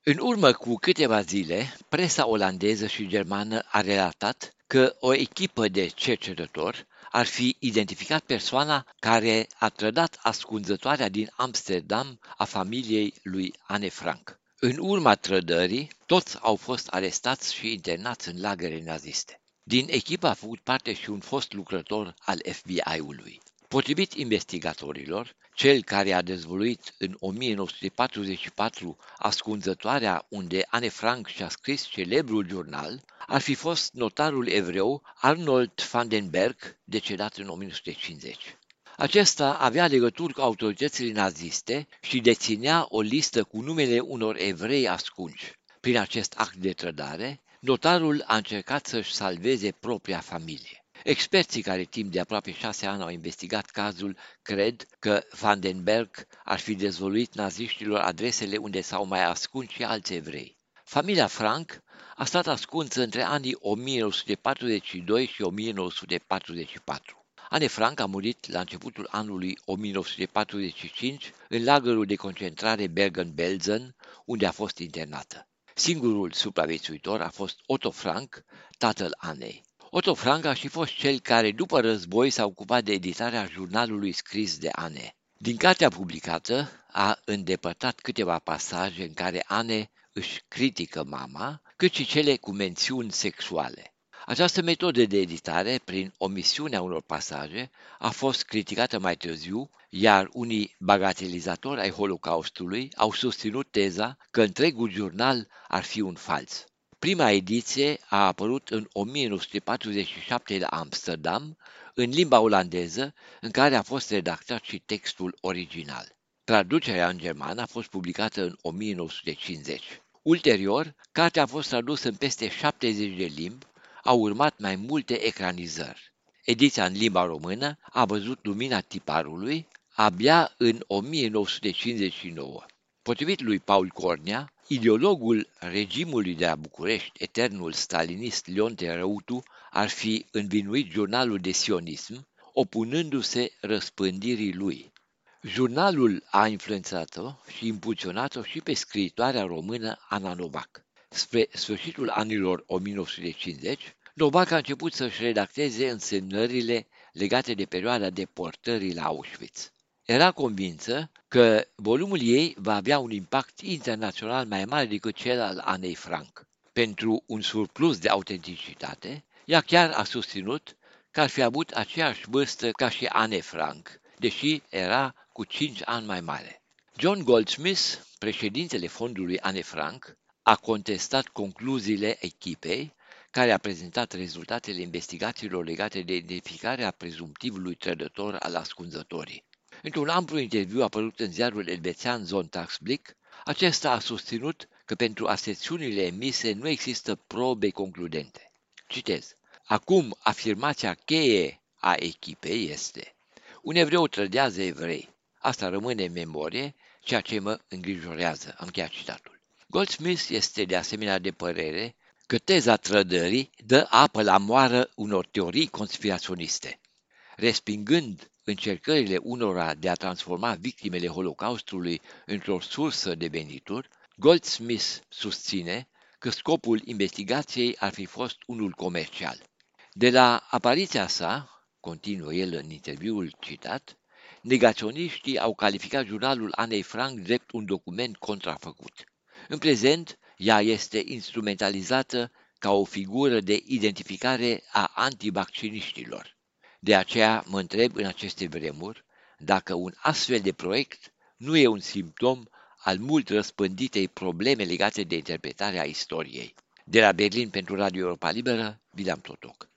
În urmă cu câteva zile, presa olandeză și germană a relatat că o echipă de cercetători ar fi identificat persoana care a trădat ascunzătoarea din Amsterdam a familiei lui Anne Frank. În urma trădării, toți au fost arestați și internați în lagăre naziste. Din echipă a făcut parte și un fost lucrător al FBI-ului. Potrivit investigatorilor, cel care a dezvăluit în 1944 ascunzătoarea unde Anne Frank și-a scris celebrul jurnal, ar fi fost notarul evreu Arnold van den Berg, decedat în 1950. Acesta avea legături cu autoritățile naziste și deținea o listă cu numele unor evrei ascunși. Prin acest act de trădare, notarul a încercat să-și salveze propria familie. Experții care timp de aproape 6 ani au investigat cazul cred că Van den Berg ar fi dezvăluit naziștilor adresele unde s-au mai ascuns și alți evrei. Familia Frank a stat ascunsă între anii 1942 și 1944. Anne Frank a murit la începutul anului 1945 în lagărul de concentrare Bergen-Belsen, unde a fost internată. Singurul supraviețuitor a fost Otto Frank, tatăl Annei. Otto Frank a și fost cel care, după război, s-a ocupat de editarea jurnalului scris de Anne. Din cartea publicată, a îndepărtat câteva pasaje în care Anne își critică mama, cât și cele cu mențiuni sexuale. Această metodă de editare, prin omisiunea unor pasaje, a fost criticată mai târziu, iar unii bagatelizatori ai Holocaustului au susținut teza că întregul jurnal ar fi un fals. Prima ediție a apărut în 1947 la Amsterdam, în limba olandeză, în care a fost redactat și textul original. Traducerea în germană a fost publicată în 1950. Ulterior, cartea a fost tradusă în peste 70 de limbi, au urmat mai multe ecranizări. Ediția în limba română a văzut lumina tiparului abia în 1959. Potrivit lui Paul Cornea, ideologul regimului de la București, eternul stalinist Leonte Răutu, ar fi învinuit jurnalul de sionism, opunându-se răspândirii lui. Jurnalul a influențat-o și impulsionat-o și pe scriitoarea română Ana Novak. Spre sfârșitul anilor 1950, Novak a început să-și redacteze însemnările legate de perioada deportării la Auschwitz. Era convinsă că volumul ei va avea un impact internațional mai mare decât cel al Anei Frank. Pentru un surplus de autenticitate, ea chiar a susținut că ar fi avut aceeași vârstă ca și Anne Frank, deși era cu 5 ani mai mare. John Goldsmith, președintele fondului Anne Frank, a contestat concluziile echipei, care a prezentat rezultatele investigațiilor legate de identificarea prezumtivului trădător al ascunzătorii. Într-un amplu interviu apărut în ziarul elvețian Sonntagsblick, acesta a susținut că pentru aserțiunile emise nu există probe concludente. Citez. Acum, afirmația cheie a echipei este: un evreu trădează evrei. Asta rămâne în memorie, ceea ce mă îngrijorează. Am încheiat citatul. Goldsmith este de asemenea de părere că teza trădării dă apă la moară unor teorii conspiraționiste. Respingând încercările unora de a transforma victimele Holocaustului într-o sursă de venituri, Goldsmith susține că scopul investigației ar fi fost unul comercial. De la apariția sa, continuă el în interviul citat, negaționiștii au calificat jurnalul Anei Frank drept un document contrafăcut. În prezent, ea este instrumentalizată ca o figură de identificare a antivacciniștilor. De aceea mă întreb în aceste vremuri dacă un astfel de proiect nu e un simptom al mult răspânditei probleme legate de interpretarea istoriei. De la Berlin pentru Radio Europa Liberă, William Totoc.